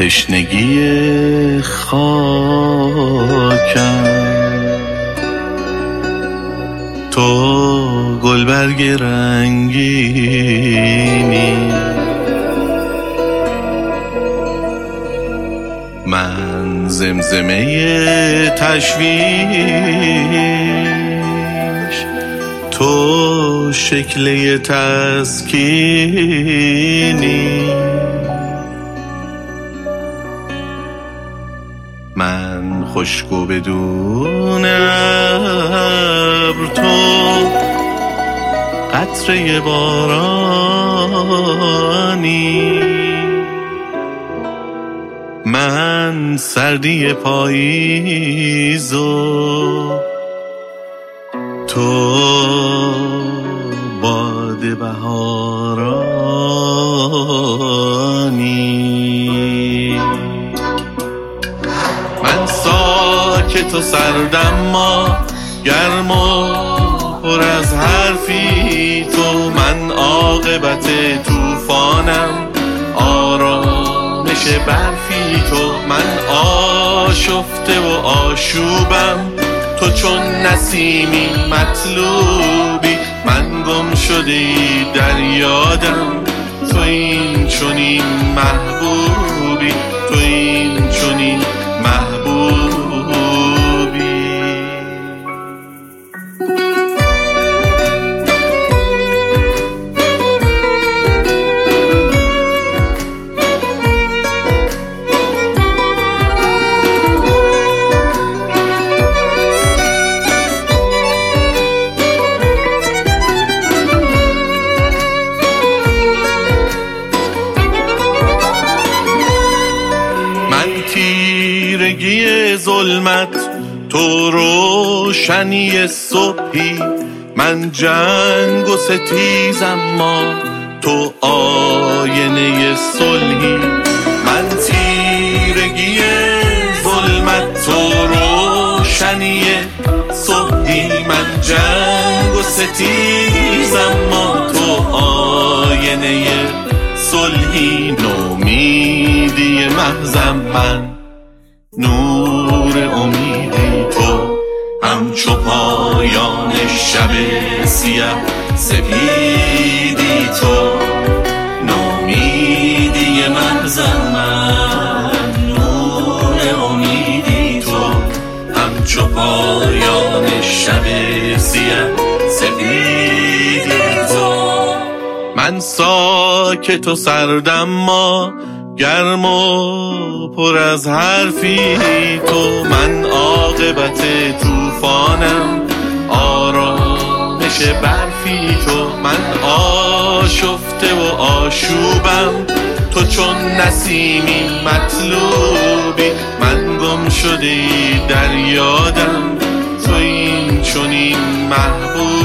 تشنگی خاکم، تو گلبرگ رنگینی، من زمزمه تشویش، تو شکل تسکینی، من خشک و بدون ابر، تو قطره بارانی، من سردی پاییز و تو باد بهارانی، من ساکت و سردم ما گرم و پر از حرفی تو، من عاقبت طوفانم آرامش برفی تو، من آشفته و آشوبم تو، چون نسیمی مطلوبی، من گم شده در یادم، تو این چنین محبوبی، تو این چنین محبوبی. تیرگی ظلمت تو روشنی صبحی، من جنگ و ستیزم ما تو آینه صلحی، من تیرگی ظلمت تو روشنی صبحی، من جنگ و ستیزم ما تو آینه صلحی، نومیدی محضم من نور امیدی تو، همچو پایان شب سیاه سپیدی تو، نومیدی محضم من نور امیدی تو، همچو پایان شب سیاه سپیدی تو، من ساکت و سردم ما گرم و پر از حرفی تو، من عاقبت طوفانم آرامش برفی تو، من آشفته و آشوبم تو، چون نسیمی مطلوبی، من گم شده در یادم، تو این چنین محبوب.